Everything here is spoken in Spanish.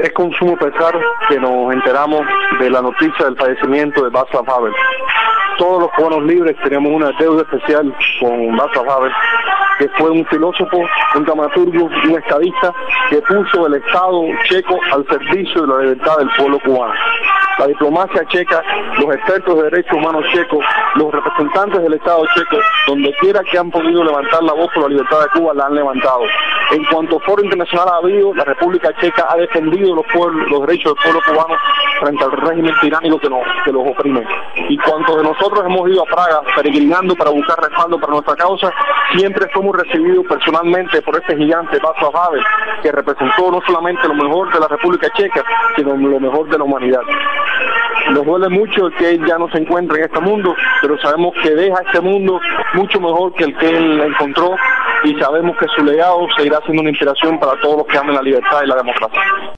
Es con sumo pesar que nos enteramos de la noticia del fallecimiento de Václav Havel. Todos los cubanos libres teníamos una deuda especial con Václav Havel, que fue un filósofo, un dramaturgo, un estadista que puso el Estado checo al servicio de la libertad del pueblo cubano. La diplomacia checa, los expertos de derechos humanos checos, los representantes del Estado checo, donde quiera que han podido levantar la voz por la libertad de Cuba, la han levantado. En cuanto foro internacional ha habido, la República Checa ha defendido los derechos del pueblo cubano frente al régimen tiránico que los oprime. Y cuanto de nosotros hemos ido a Praga peregrinando para buscar respaldo para nuestra causa, siempre somos recibidos personalmente por este gigante Václav Havel, que representó no solamente lo mejor de la República Checa, sino lo mejor de la humanidad. Nos duele mucho que él ya no se encuentre en este mundo, pero sabemos que deja este mundo mucho mejor que el que él encontró, y sabemos que su legado seguirá siendo una inspiración para todos los que amen la libertad y la democracia.